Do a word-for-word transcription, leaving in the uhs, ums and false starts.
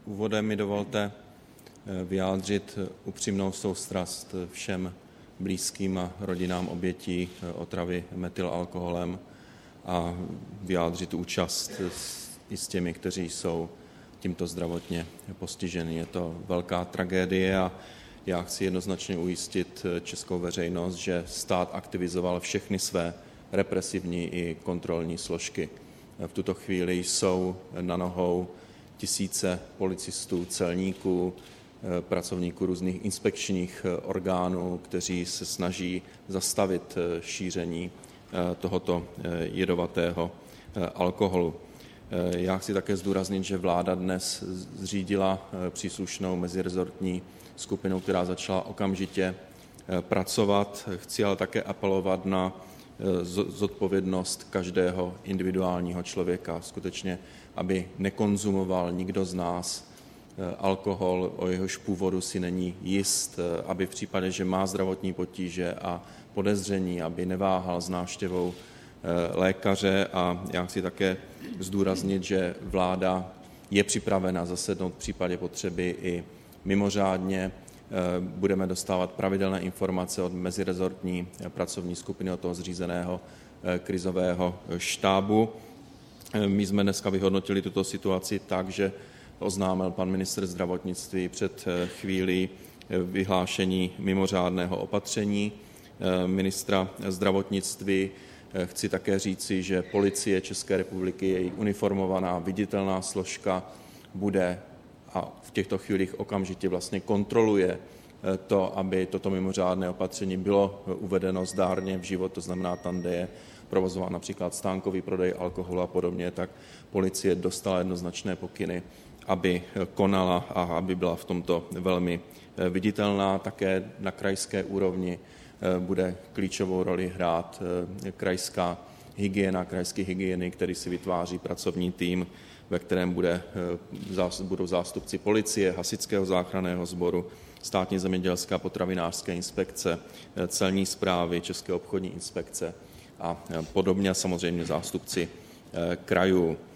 Úvodem mi dovolte vyjádřit upřímnou soustrast všem blízkým a rodinám obětí otravy metylalkoholem a vyjádřit účast i s těmi, kteří jsou tímto zdravotně postiženi. Je to velká tragédie a já chci jednoznačně ujistit českou veřejnost, že stát aktivizoval všechny své represivní i kontrolní složky. V tuto chvíli jsou na nohou tisíce policistů, celníků, pracovníků různých inspekčních orgánů, kteří se snaží zastavit šíření tohoto jedovatého alkoholu. Já chci také zdůraznit, že vláda dnes zřídila příslušnou mezirezortní skupinu, která začala okamžitě pracovat. Chci ale také apelovat na zodpovědnost každého individuálního člověka. Skutečně, aby nekonzumoval nikdo z nás alkohol, o jehož původu si není jist, aby v případě, že má zdravotní potíže a podezření, aby neváhal s návštěvou lékaře. A já chci také zdůraznit, že vláda je připravena zasednout v případě potřeby i mimořádně. Budeme dostávat pravidelné informace od mezirezortní pracovní skupiny, od toho zřízeného krizového štábu. My jsme dneska vyhodnotili tuto situaci tak, že oznámil pan ministr zdravotnictví před chvílí vyhlášení mimořádného opatření ministra zdravotnictví. Chci také říci, že Policie České republiky, její uniformovaná viditelná složka, bude a v těchto chvílích okamžitě vlastně kontroluje to, aby toto mimořádné opatření bylo uvedeno zdárně v život, to znamená tam, kde je provozován například stánkový prodej alkoholu a podobně, tak policie dostala jednoznačné pokyny, aby konala a aby byla v tomto velmi viditelná. Také na krajské úrovni bude klíčovou roli hrát krajská hygiena, krajský hygieny, který si vytváří pracovní tým, ve kterém bude, budou zástupci policie, hasičského záchranného sboru, státní zemědělská potravinářské inspekce, celní správy, České obchodní inspekce a podobně, samozřejmě zástupci krajů.